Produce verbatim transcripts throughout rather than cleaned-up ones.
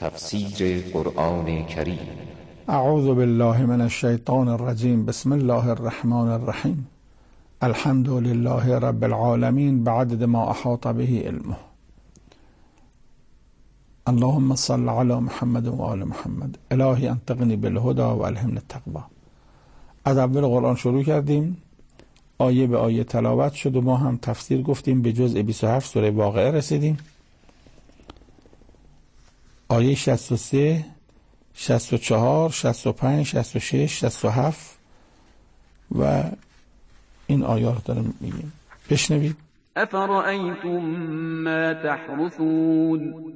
تفسیر قرآن کریم. اعوذ بالله من الشیطان الرجیم. بسم الله الرحمن الرحیم. الحمد لله رب العالمین بعدد ما احاط به علمه. اللهم صل علی محمد و آل محمد. الهی انطقنی بالهدى و الهمنی التقوی. از اول قرآن شروع کردیم، آیه به آیه تلاوت شد و ما هم تفسیر گفتیم. به جزء بیست و هفت سوره واقعه رسیدیم. آیه شصت و سه، شصت و چهار، شصت و پنج، شصت و شش، شصت و هفت و این آیات داریم میگیم. بشنوید. افرأیتم ما تحرثون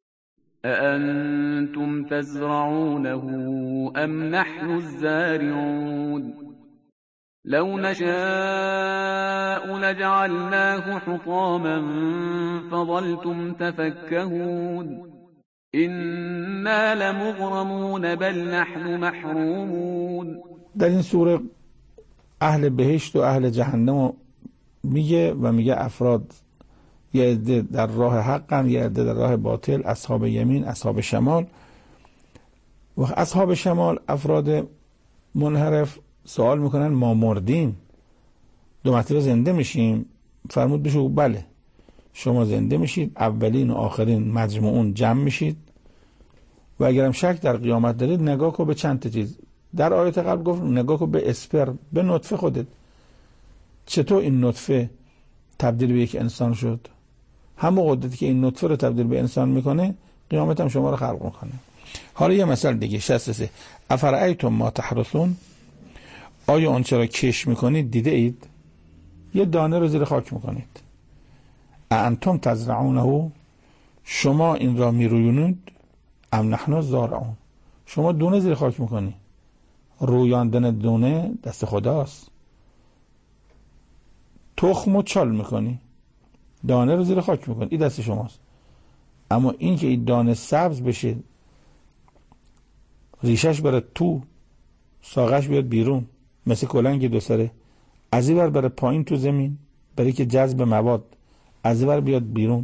اأنتم تزرعونه ام نحن الزارعون لو نشاء لجعلناه حطاما فظلتم تفكهون إنا لمغرمون بل نحن محرومون. در این سوره اهل بهشت و اهل جهنم میگه و میگه افراد یه عده در راه حقن، یه عده در راه باطل، اصحاب یمین، اصحاب شمال. و اصحاب شمال افراد منحرف سوال میکنن ما مردیم دو مرتبه زنده میشیم؟ فرمود بشو بله، شما زنده میشید، اولین و آخرین مجموعون جمع میشید و اگرم شک در قیامت دارید نگاه کن به چند تا چیز. در آیت قبل گفت نگاه کن به اسپرم، به نطفه خودت. چطور این نطفه تبدیل به یک انسان شد؟ همون قدرتی که این نطفه رو تبدیل به انسان میکنه قیامت هم شما رو خلق میکنه. حالا یه مثال دیگه. شصت و سه. افرأیتم ما تحرثون، آیا آنچه را کش میکنید دیده اید؟ یه دانه رو زیر خاک میکنید. اانتم تزرعونه، شما این را میرویونید؟ ام نحن الزارعون، شما دونه زیر خاک میکنی. رویاندن دونه دست خداست. تخمو چال میکنی، دانه رو زیر خاک میکنی، این دست شماست. اما این که این دانه سبز بشه، ریشش بره تو، ساقش بیاد بیرون مثل کلنگ دو سره، از این ور بره پایین تو زمین برای که جذب مواد، از این ور بیاد بیرون.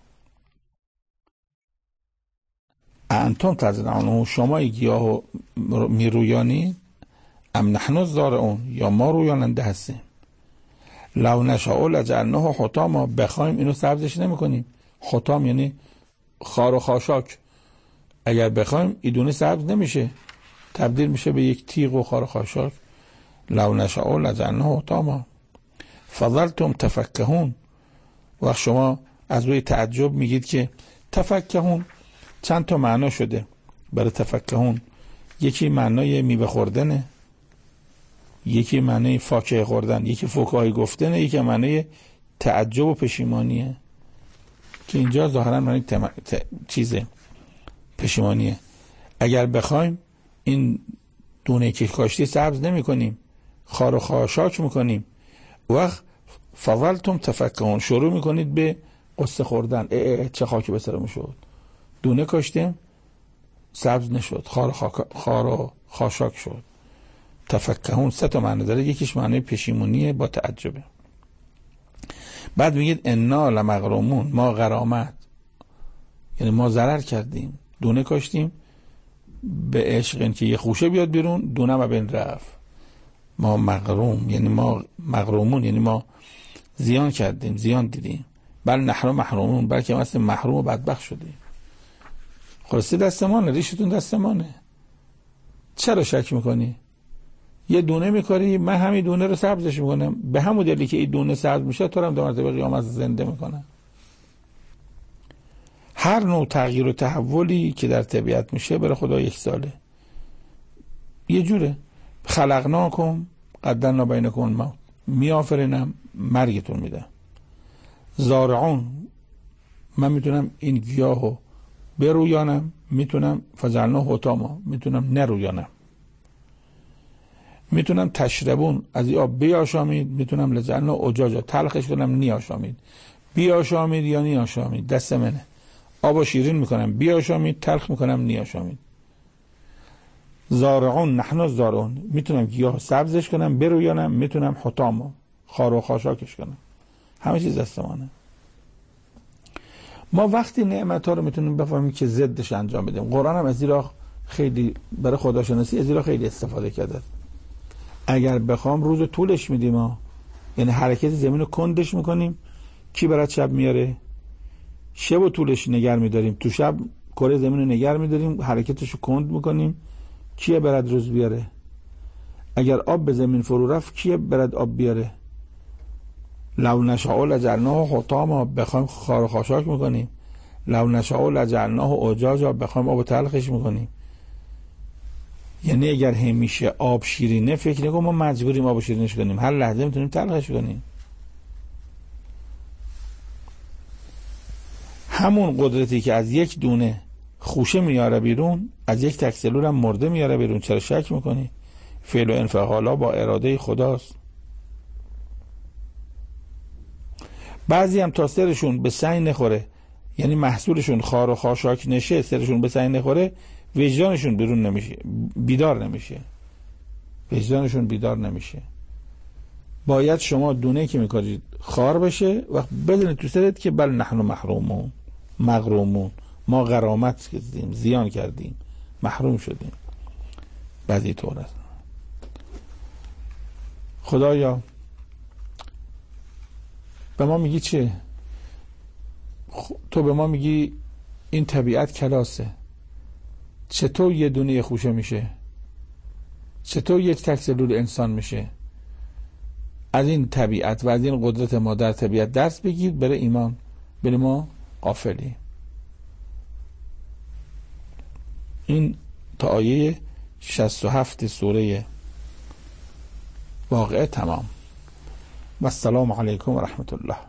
انتم تزرعونه، شما گیاهو میرویانید؟ ام نحن الزارعون، یا ما رویاننده هستیم. لو نشاء لجعلناه حطاما، بخوایم اینو سبزش نمیکنیم. حطام یعنی خار و خاشاک. اگر بخوایم ایدونه سبز نمیشه، تبدیل میشه به یک تیغ و خار و خاشاک. لو نشاء لجعلناه حطاما فظلتم تفکهون. و شما از روی تعجب میگید که تفکهون چند تا معنا شده برای تفکهون. یکی معنای میوه خوردنه، یکی معنای فاکهه خوردن، یکی فکاهی گفتنه، یکی معنای تعجب و پشیمانیه که اینجا ظاهرا معنی تم... ت... چیزه پشیمانیه. اگر بخوایم این دونه که کاشتی سبز نمی کنیم، خار و خاشاک میکنیم. وقت فظلتم تفکهون، شروع میکنید به قصه خوردن. اه اه چه خاکی به سرمون شد، دونه کاشتیم سبز نشد، خار و, خاک... خار و خاشاک شد. تفکهون سه تا معنی داره، یکیش معنی پشیمونیه با تعجبه. بعد میگید انا لمغرومون، ما غرامت یعنی ما ضرر کردیم، دونه کاشتیم به عشق این که یه خوشه بیاد بیرون، دونه ما بین رفت. ما مغروم یعنی ما مغرومون یعنی ما زیان کردیم، زیان دیدیم. بل نحن محرومون، بلکه ما اصلا محروم و بدبخت شدیم. خلاصی دستمانه، ریشتون دستمانه. چرا شک میکنی؟ یه دونه میکاری، من همین دونه رو سبزش میکنم، به همون دلیلی که این دونه سبز میشه تو رو هم دو مرتبه قیامت زنده میکنم. هر نوع تغییر و تحولی که در طبیعت میشه برای خدا یک ساله. یه جوره خلقناکم قدرنا بینکم الموت، میآفرینم مرگتون میدم. زارعون، من میتونم این گیاهو برویانم، میتونم فجعلناه حطاما، میتونم نرویانم. میتونم تشربون، از این آب بیاشامید، میتونم لجعلناه اجاجا، تلخش کنم نیاشامید. بیاشامید یا نیاشامید دست منه. آب شیرین میکنم بیاشامید، تلخ میکنم نیاشامید. زارعون نحن الزارعون، میتونم گیاه سبزش کنم برویانم، میتونم حطاما خار و خاشاکش کنم. همه چیز دست منه. ما وقتی نعمت ها رو میتونیم بفهمیم که ضدش انجام بدیم. قرآن هم از زیرا خیلی برای خداشناسی از زیرا خیلی استفاده کرده. اگر بخوام روز طولش میدیم ها، یعنی حرکت زمین رو کندش میکنیم، کی برات شب میاره؟ شب و طولش نگر میداریم، تو شب کره زمین رو نگر میداریم، حرکتش رو کند میکنیم، کیه برات روز بیاره؟ اگر آب به زمین فرو رفت کیه برات آب بیاره؟ لو نشاء لجعلناه حطاما، بخوایم خار و خاشاک میکنیم. لو نشاء لجعلناه اجاجا، بخوایم آب تلخش میکنیم. یعنی اگر همیشه آب شیرینه، فکر نکن ما مجبوریم آب شیرینش کنیم، هر لحظه میتونیم تلخش کنیم. همون قدرتی که از یک دونه خوشه میاره بیرون، از یک تک سلول هم مرده میاره بیرون. چرا شک میکنی؟ فعل و انفعالا با اراده خداست. بعضی هم تا سرشون به سنگ نخوره، یعنی محصولشون خار و خاشاک نشه، سرشون به سنگ نخوره، وجدانشون بیرون نمیشه، بیدار نمیشه، وجدانشون بیدار نمیشه. باید شما دونه که میکنید خار بشه و بدونید تو سرت که بل نحن محرومون مغرومون، ما غرامت کردیم، زیان کردیم، محروم شدیم. بعضی طور است. خدایا به ما میگی چه؟ تو به ما میگی این طبیعت کلاسه، چطور یه دونه خوشه میشه؟ چطور یک تک سلول انسان میشه؟ از این طبیعت و از این قدرت ما در طبیعت درس بگیر، بره ایمان، بره ما غافلی. این تا آیه شصت و هفت سوره واقعه تمام. و السلام علیکم و رحمت الله.